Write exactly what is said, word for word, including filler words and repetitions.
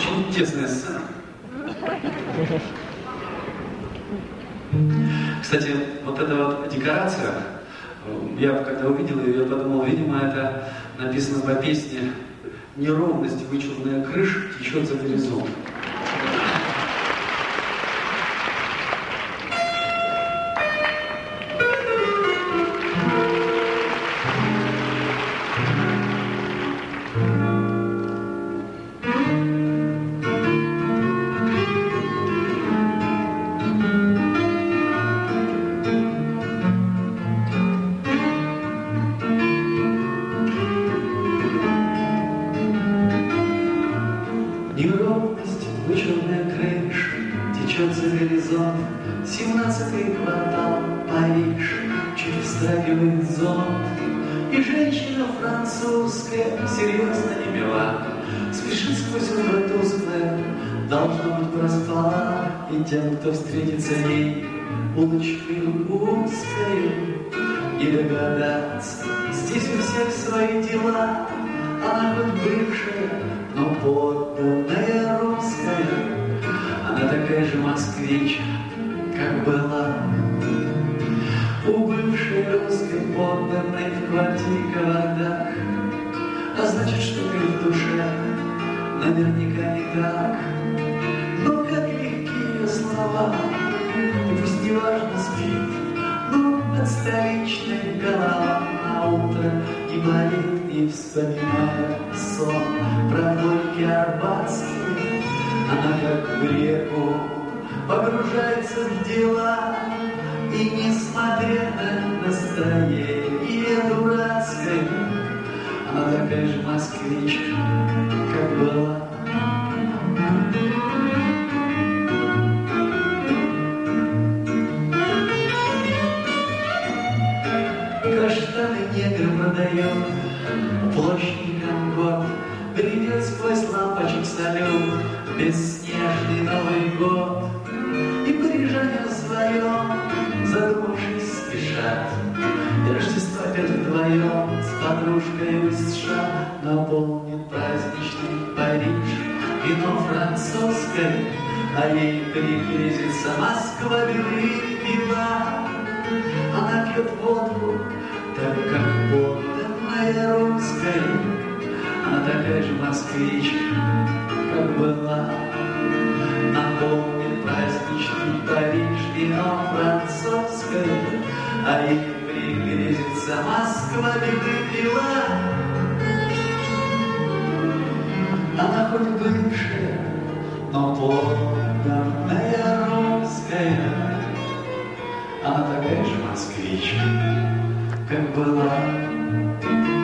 Очень тесная сцена. Кстати, вот эта вот декорация, я когда увидел ее, я подумал, видимо, это написано по песне «Неровность, вычурная крыша течет за горизонт». Неровность, вычурная крыша течет за горизонт, семнадцатый квартал Париж чуть вздрагивает зонт, и женщина французская серьезно не мила, спешит сквозь утро тусклое, должно быть проспала, и тем, кто встретится ей улочкой узкой, не догадаться, здесь у всех свои дела, она хоть бывшая, но подданная русская, она такая же москвичка, как была. У бывшей русской подданной в квартире кавардак, а значит, что-то в душе наверняка не так. Но как легкие ее слова, и пусть неважно спит, но от столичной голова на утро не болит, и вспоминая сон про Горький Арбатский, она как в реку погружается в дела, и несмотря на настроение дурацкое, она такая же москвичка, как была. Каштаны негр продает, площадникам год, грядет сквозь лампочек салют бесснежный Новый год. И парижане вдвоем, задумавшись, спешат, и Рождество опять вдвоем с подружкой из США наполнит праздничный Париж вино французское, а ей пригрезится Москва белые пива. Она пьет водку, так как подданная русская, она такая же москвичка, как была. Наполнит праздничный Париж вино французское, а ей пригрезится Москва белые пива. Она хоть бывшая, но подданная русская, она такая же москвичка, как была.